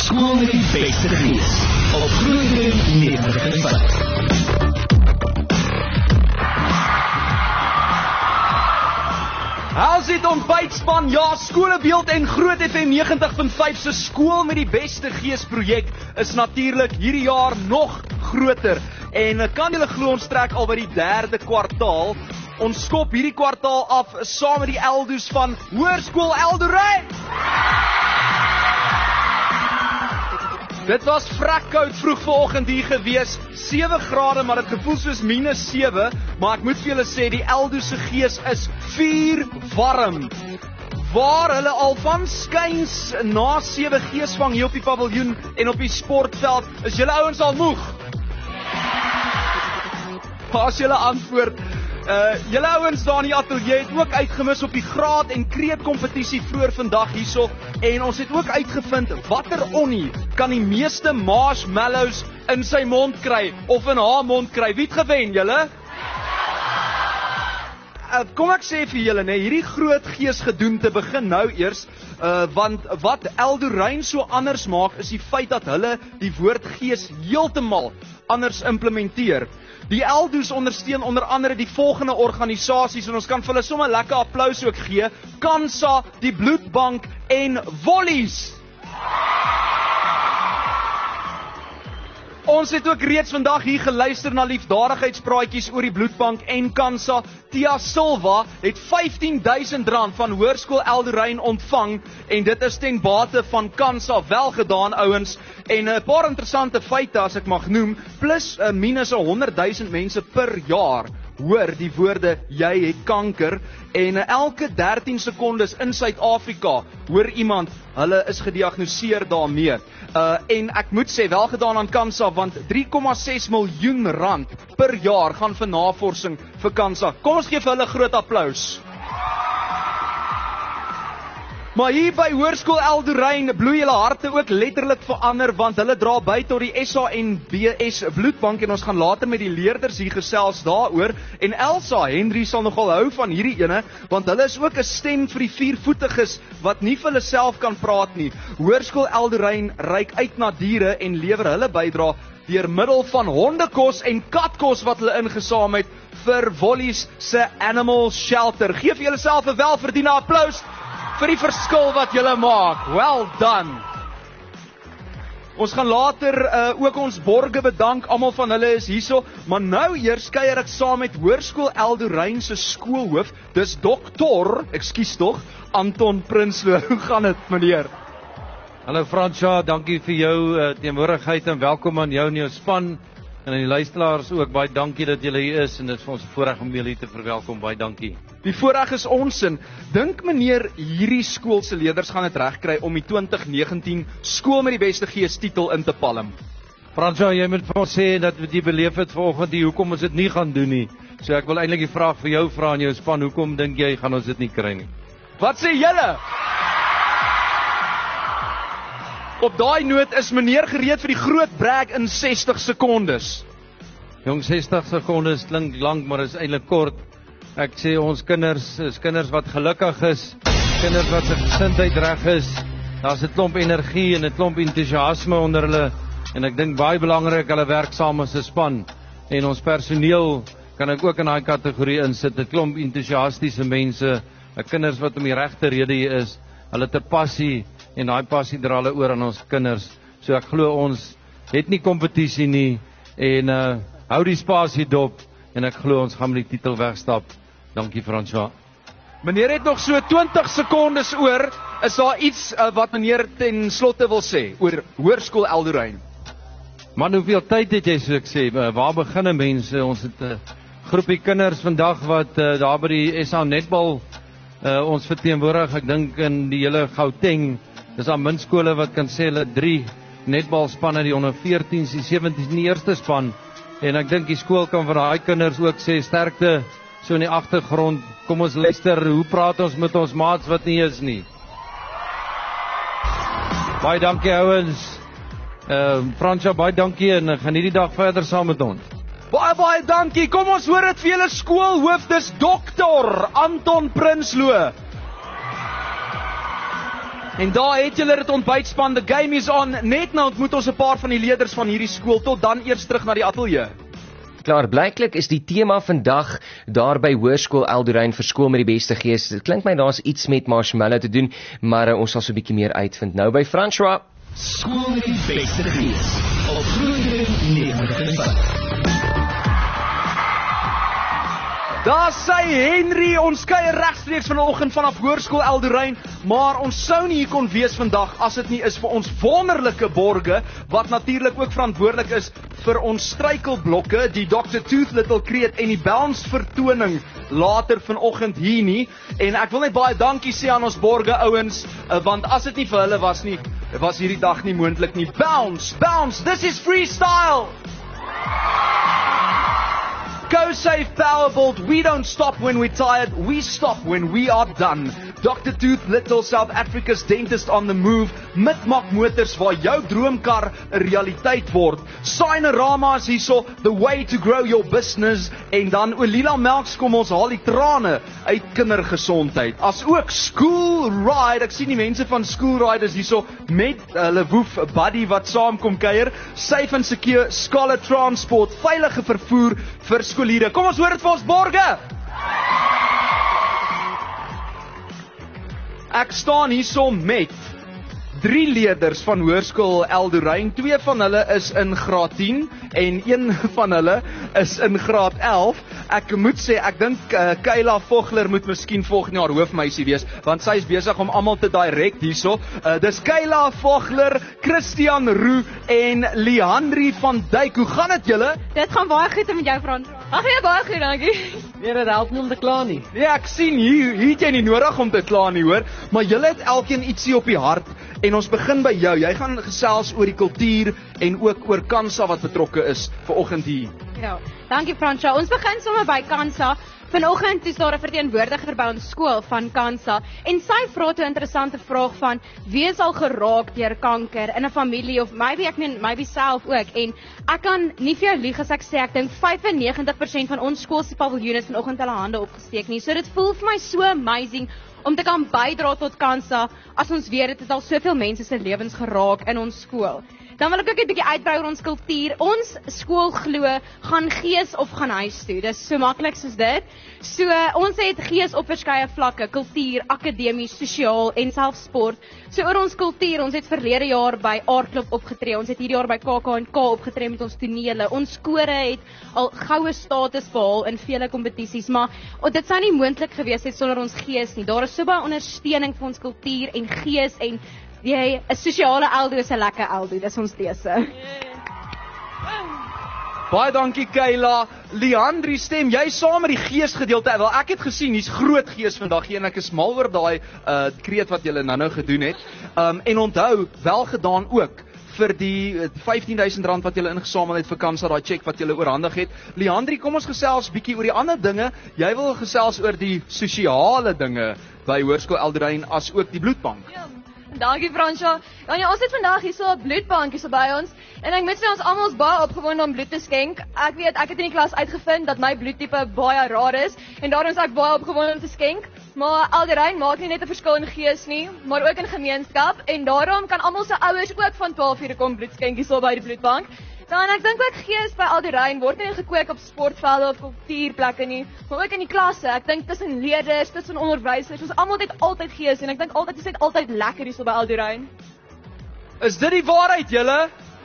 Skool met die beste gees. Op Groot FM 90.5. How's dit ontbytspan? Ja, Skolebeeld en Groot FM 90.5 se Skool met die beste gees projek is natuurlik hierdie jaar nog groter. En kan julle glo ons trek al by die 3de kwartaal. Ons skop hierdie kwartaal af saam met die Eldo's van Hoërskool Eldorein. Dit was vrekkoud vroeg vanoggend hier gewees, 7 grade, maar dit gevoel soos -7, maar ek moet vir julle sê, die Eldo se gees is vuur warm. Waar hulle al van skuins na 7 geesvang hier op die paviljoen en op die sportveld, is julle ouens al moeg? As julle antwoord, julle ouens daar in die ateljee het ook uitgemis op die graad en kreet kompetisie vroeër vandag hierso, en ons het ook uitgevind watter onnie kan die meeste marshmallows in sy mond kry of in haar mond kry. Wie het gewen, julle? Kom ek sê vir julle, hierdie groot geesgedoente begin nou eers, want wat Eldorein so anders maak is die feit dat hulle die woord gees heeltemal anders implementeer. Die Eldo's ondersteun onder andere die volgende organisasies, en ons kan vir hulle sommer lekker applaus ook gee: Kansa, die Bloedbank en Wollies. Ons het ook reeds vandag hier geluister na liefdadigheidspraatjies oor die Bloedbank en Kansa. Tia Silva het R15.000 van Hoërskool Eldorein ontvang, en dit is ten bate van Kansa. Wel gedaan, ouens. En 'n paar interessante feite as ek mag noem, plus minus 100.000 mense per jaar hoor die woorde jy het kanker, en elke 13 sekondes in Suid-Afrika hoor iemand hulle is gediagnoseer daarmee. En ek moet sê, wel gedaan aan Kansa, want R3,6 miljoen per jaar gaan vir navorsing vir Kansa. Kom ons gee vir hulle groot applaus. Maar hier by Hoërskool Eldorein bloei julle harte ook letterlik verander, want hulle dra by tot die SANBS Bloedbank, en ons gaan later met die leerders hier gesels daaroor. En Elsa Henry sal nogal hou van hierdie ene, want hulle is ook 'n stem vir die viervoetiges wat nie vir hulle self kan praat nie. Hoërskool Eldorein reik uit na diere en lewer hulle bydra deur middel van hondekos en katkos wat hulle ingesaam het vir Wollies se Animal Shelter. Geef vir julleself 'n welverdiende applaus vir die verskil wat julle maak. Well done. Ons gaan later ook ons borge bedank, almal van hulle is hierso, maar nou eers kuier ek saam met Hoërskool Eldorein se skoolhoof, dis Dr. Anton Prinsloo. Hoe gaan dit, meneer? Hallo Fransja, dankie vir jou teenwoordigheid en welkom aan jou en jou span. En aan die luisteraars ook, baie dankie dat julle hier is, en dit is vir ons 'n voorreg om julle te verwelkom, baie dankie. Die voorreg is ons, en dink meneer, hierdie skool se leerders gaan dit regkry om die 2019 Skool met die beste gees titel in te palm? Fransja, jy moet vir ons sê dat wat jy beleef het vanoggend, hoekom ons dit nie gaan doen nie. So ek wil eintlik die vraag vir jou vra aan jou span, hoekom dink jy gaan ons dit nie kry nie? Wat sê julle? Op daai noot is meneer gereed vir die groot brag in 60 sekondes. Jong, 60 sekondes klink lank, maar is eintlik kort. Ek sê ons kinders is kinders wat gelukkig is, kinders wat se gesindheid reg is. Daar's 'n klomp energie en 'n klomp entoesiasme onder hulle, en ek dink baie belangrik, hulle werk saam as 'n span. En ons personeel kan ek ook in daai kategorie insit, 'n klomp entoesiastiese mense, kinders wat om die regte rede hier is. Hulle het 'n passie, en daai passie dra hulle oor aan ons kinders. So ek glo ons het nie kompetisie nie, en hou die spasie dop, en ek glo ons gaan met die titel wegstap. Dankie Fransja. Meneer het nog so 20 sekondes oor. Is daar iets wat meneer ten slotte wil sê oor Hoërskool Eldorein? Man, hoeveel tyd het jy, so ek sê? Waar begin mense? Ons het 'n groepie kinders vandag wat daar by die SA netbal ons verteenwoordig. Ek dink in die hele Gauteng, dis aan minskole wat kan sê hulle 3 netbalspanne, die onder 14s, die 17s, die eerste span. En ek dink die skool kan vir daai kinders ook sê sterkte so in die agtergrond. Kom ons luister, hoe praat ons met ons maats wat nie is nie. Baie dankie ouens. Fransja, baie dankie, en geniet die dag verder saam met ons. Baie dankie. Kom ons hoor dit vir julle skoolhoof, dis Dr. Anton Prinsloo. En daar het julle dit ontbytspan, the game is on. Net nou ontmoet ons 'n paar van die leerders van hierdie skool, tot dan eers terug na die ateljee. Klaar, blyklik is die tema vandag daar by Hoërskool Eldorein vir skool met die beste gees. Dit klink my daar's iets met marshmallow te doen, maar ons sal so 'n bietjie meer uitvind nou by François. Skool met die beste gees. Op Groot FM 90.5. Daar sê Henry, ons kuier regstreeks vanoggend vanaf Hoërskool Eldorein, maar ons sou nie hier kon wees vandag as dit nie is vir ons wonderlike borge, wat natuurlik ook verantwoordelik is vir ons struikelblokke, die Dr. Tooth Little Create en die Bounce vertoning later vanoggend hier nie. En ek wil net baie dankie sê aan ons borge ouens, want as dit nie vir hulle was nie, was hierdie dag nie moontlik nie. Bounce, bounce, this is freestyle! Go-Safe Powerbolt, we don't stop when we're tired, we stop when we are done. Dr. Tooth Little, South Africa's dentist on the move, Mitmak Motors, waar jou droomkar 'n realiteit word. Signorama is hierso, the way to grow your business, en dan Olila Melks kom ons haal die trane uit kindergesondheid. As ook School Ride, ek sien die mense van School Ride is hierso met hulle woef buddy wat saamkom kuier. Safe and secure Scholar Transport, veilige vervoer vir skoliere. Kom ons hoor dit vir ons borge. Ek staan hierso met 3 leerders van Hoërskool Eldorein. 2 van hulle is in graad 10 en 1 van hulle is in graad 11. Ek moet sê, ek dink Kayla Vogler moet miskien volgende jaar hoofmeisie wees, want sy is besig om almal te direct hierso. Dis Kayla Vogler, Christian Roux en Leandri van Dijk. Hoe gaan dit julle? Dit gaan baie goed met jou, Frans. Ag ja, baie goed, dankie. Nee, dit help nie om te kla nie. Nee, ek sien hier het jy nie nodig om te kla nie, hoor. Maar julle het elkeen ietsie op die hart. En ons begin by jou. Jy gaan gesels oor die kultuur en ook oor Kansa wat betrokke is vanoggend hier. Ja, dankie Fransja. Ons begin sommer by Kansa. Vanoggend is daar 'n verteenwoordiger by ons skool van Kansa en sy vra 'n interessante vraag van wie is al geraak deur kanker in 'n familie of maybe self ook. En ek kan nie vir jou lieg as ek sê ek dink 95% van ons skool se paviljoene is vanoggend hulle hande opgesteek nie. So dit voel vir my so amazing om te kan bydra tot Kansa as ons weet dit het al soveel mense se lewens geraak in ons skool. Dan wil ek ook 'n bietjie uitbrei oor ons kultuur. Ons skool glo gaan gees of gaan huis toe. Dis so maklik soos dit. So ons het gees op verskeie vlakke, kultuur, akademies, sosiaal en self sport. So oor ons kultuur, ons het verlede jaar by Aardklop opgetree. Ons het hierdie jaar by KAK&K opgetree met ons tonele. Ons kore het al goue status behaal in vele kompetisies, maar dit sou nie moontlik gewees het sonder ons gees nie. Daar is so baie ondersteuning vir ons kultuur en gees en 'n sosiale Eldo is 'n lekker Eldo, dis ons dese. Baie dankie Kayla. Leandri stem, jy saam met die geesgedeelte. Wel, ek het gesien hier's groot gees vandag hier en ek is mal oor daai kreet wat julle nou gedoen het. En onthou, wel gedaan ook vir die R15,000 wat julle ingesamel het vir Kansa, daai cheque wat julle oorhandig het. Leandri, kom ons gesels bietjie oor die ander dinge. Jy wil gesels oor die sosiale dinge by Hoërskool Eldorein as ook die bloedbank. Ja. Dankie Fransja. Ja, ons het vandag hier so 'n bloedbank hier so by ons en ek moet sê ons almal is baie opgewonde om bloed te skenk. Ek weet ek het in die klas uitgevind dat my bloedtipe baie rar is en daarom is ek baie opgewonde om te skenk. Maar Eldorein maak nie net 'n verskil in gees nie, maar ook in gemeenskap en daarom kan almal se ouers ook van 12 uur kom bloed skenk hier so by die bloedbank. Dan ek dink ook gees by Eldorein word nie gekweek op sportvelde of kultuurplekke nie, maar ook in die klasse. Ek dink tussen leerders, tussen onderwysers, ons almal het altyd gees en ek dink altyd is dit altyd lekker hier so by Eldorein. Is dit die waarheid julle?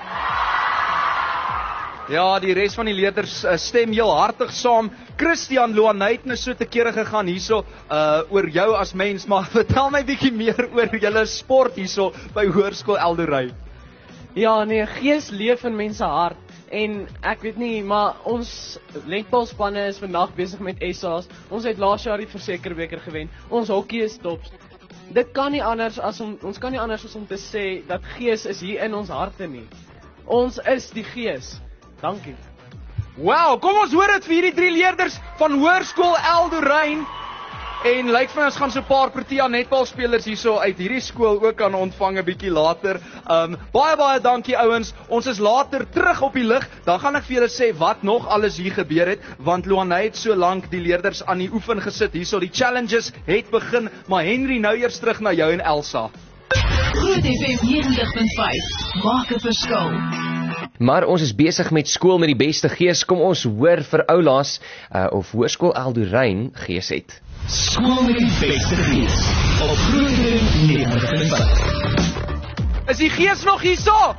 Ja, die res van die leerders stem heel hartig saam. Christian Loanay het nou so te kere gegaan hierso oor jou as mens, maar vertel my bietjie meer oor julle sport hierso by Hoërskool Eldorein. Ja, nee, gees leef in mense hart. En ek weet nie, maar ons netbalspanne is vandag besig met SA's. Ons het laas jaar die Versekerbeker gewen. Ons hokkie is tops. Dit kan nie anders as ons kan nie anders as om te sê dat gees is hier in ons harte nie. Ons is die gees. Dankie. Wow, kom ons hoor dit vir hierdie 3 leerders van Hoërskool Eldorein. En lyk vir my ons gaan so 'n paar Protea netbalspelers hierso uit hierdie skool ook aan ontvang 'n bietjie later. Baie dankie ouens. Ons is later terug op die lig. Dan gaan ek vir julle sê wat nog alles hier gebeur het, want Loanay het so lank die leerders aan die oefen gesit hierso. Die challenges het begin, maar Henry nou eers terug na jou en Elsa. Groot FM 90.5 maak 'n verskil. Maar ons is besig met skool met die beste gees. Kom ons hoor vir oulaas of Hoërskool Eldoryn gees het. Skool met die beste gees op Groot FM 90.5. Is die gees nog hierso?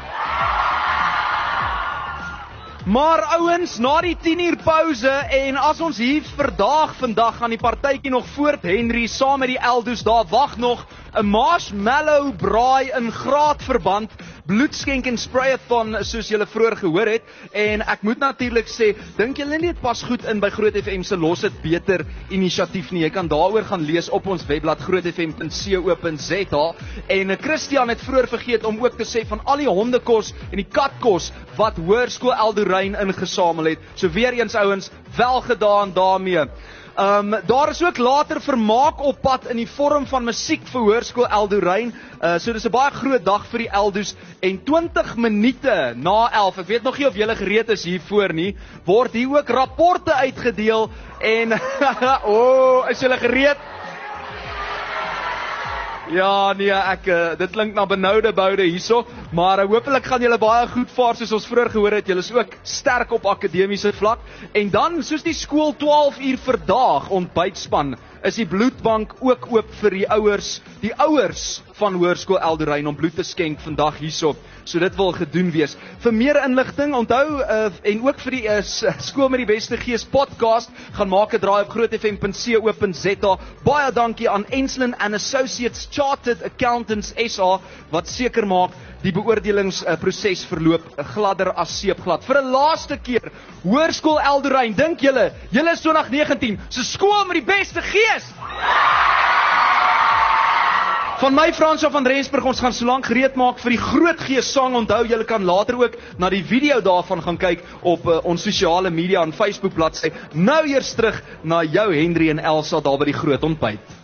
Maar ouens, na die 10 uur pouse en as ons hier vandag gaan die partytjie nog voort Henry saam met die Eldos, daar wag nog 'n marshmallow braai in graadverband, bloedskenk en sprayathon soos julle vroeër gehoor het. En ek moet natuurlik sê, dink julle nie dit pas goed in by Groot FM se Los dit beter inisiatief nie. Jy kan daaroor gaan lees op ons webblad grootfm.co.za. En Christian het vroeër vergeet om ook te sê van al die hondekos en die katkos wat Hoërskool Eldoryn ingesamel het. So weer eens ouens, wel gedaan daarmee. Daar is ook later vermaak op pad in die vorm van musiek vir Hoërskool Eldoryn. So dis 'n baie groot dag vir die Eldos en 20 minute na 11, ek weet nog nie of julle gereed is hiervoor nie, word hier ook rapporte uitgedeel en is julle gereed? Ja, nee, dit klink na benoude boude hierso, maar hopelik gaan julle baie goed vaar soos ons vroeër gehoor het. Julle is ook sterk op akademiese vlak. En dan, soos die skool 12 uur vandag ontbytspan, is die bloedbank ook oop vir die ouers van Hoërskool Eldoryn om bloed te skenk vandag hierso. So dit wil gedoen wees. Vir meer inligting, onthou en ook vir die skool met die beste gees podcast, gaan maak 'n draai op grootfm.co.za. Baie dankie aan Enslin and Associates Chartered Accountants SA wat seker maak die beoordelingsproses verloop gladder as seepglad. Vir 'n laaste keer, Hoërskool Eldoryn, dink julle is 2019 se skool met die beste gees? Van my Fransjo van Rensburg, ons gaan solank gereed maak vir die Groot Gees sang. Onthou, julle kan later ook na die video daarvan gaan kyk op ons sosiale media en Facebook bladsy. Nou eers terug na jou Henry en Elsa daar by die groot ontbyt.